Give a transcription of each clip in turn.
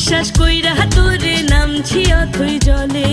বিশ্বাস কইরা তোরে নামছি অথই জলে।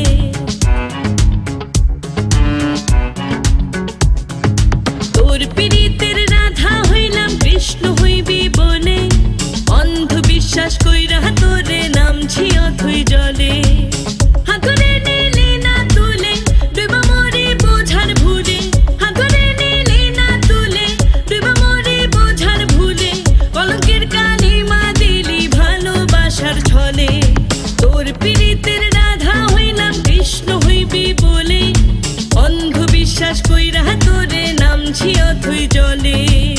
তোর পীড়িতের রাধা হইলাম কৃষ্ণ হইবি বলে, অন্ধ বিশ্বাস কইরা তোরে নামছি অথই জলে। হাতুরে নিলি না তুলে ডুবা মরে বোঝার ভুলে, হাতুরে নিলি না তুলে ডুবা মরে বোঝার ভুলে, কলঙ্কের কালিমা দিলি ভালোবাসার ছলে। তোর পীড়িতের রাধা হইলাম কৃষ্ণ হইবি বলে, অন্ধ বিশ্বাস কইরা তোরে নামছি অথই জলে।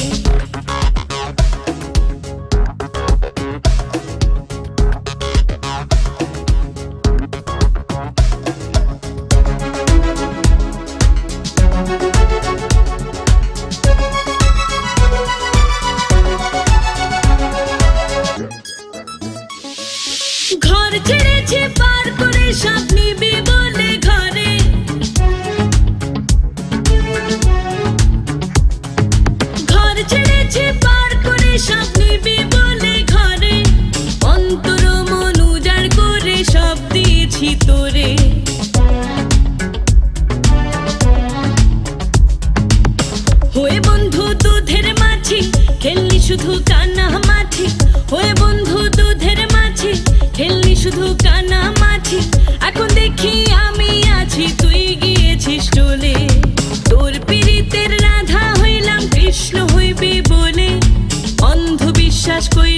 ঘর ছেড়েছে পার করে সব নিবি বলে ঘরে, ঘর ছেড়েছে পার করে সব নিবি বলে ঘরে, অন্তর মন উজাড় করে সব দিয়েছি তোরে। হয়ে বন্ধু দুধের মাছি খেললি শুধু কানা মাছি, হয়ে বন্ধু দুধের মাছি খেললি শুধু কানা মাছি, এখন দেখি আমি আছি তুই গিয়েছিস চলে। তোর পীড়িতের রাধা হইলাম কৃষ্ণ হইবি বলে, অন্ধ বিশ্বাস কই